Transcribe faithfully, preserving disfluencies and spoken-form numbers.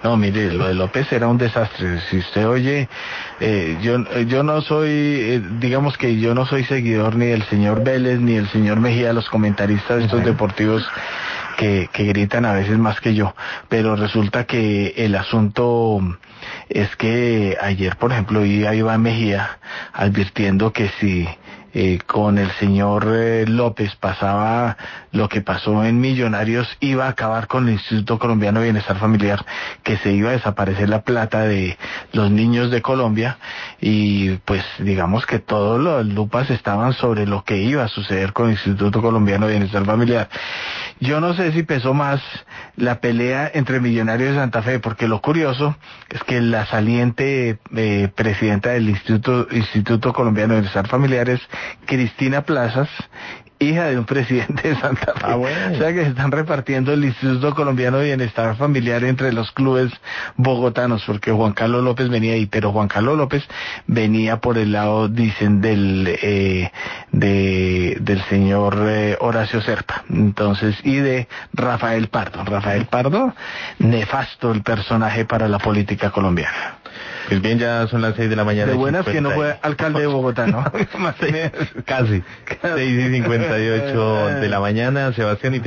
No, mire, lo de López era un desastre. Si usted oye, eh, yo, yo no soy, eh, digamos que yo no soy seguidor ni del señor Vélez ni del señor Mejía, los comentaristas de estos deportivos que, que gritan a veces más que yo. Pero resulta que el asunto es que ayer, por ejemplo, iba Iván Mejía advirtiendo que si Eh, con el señor eh, López pasaba lo que pasó en Millonarios, iba a acabar con el Instituto Colombiano de Bienestar Familiar, que se iba a desaparecer la plata de los niños de Colombia, y pues digamos que todas las lupas estaban sobre lo que iba a suceder con el Instituto Colombiano de Bienestar Familiar. Yo no sé si pesó más la pelea entre Millonarios y Santa Fe, porque lo curioso es que la saliente eh, presidenta del Instituto, Instituto Colombiano de Bienestar Familiar es Cristina Plazas, hija de un presidente de Santa Fe. Ah, bueno. O sea que se están repartiendo el Instituto Colombiano de Bienestar Familiar entre los clubes bogotanos, porque Juan Carlos López venía ahí, pero Juan Carlos López venía por el lado, dicen, del eh, de, del señor eh, Horacio Serpa, entonces, y de Rafael Pardo. Rafael Pardo, nefasto el personaje para la política colombiana. Pues bien, ya son las seis de la mañana. De buenas que no fue alcalde de Bogotá, ¿no? Casi, seis y cincuenta y ocho de la mañana, Sebastián. Y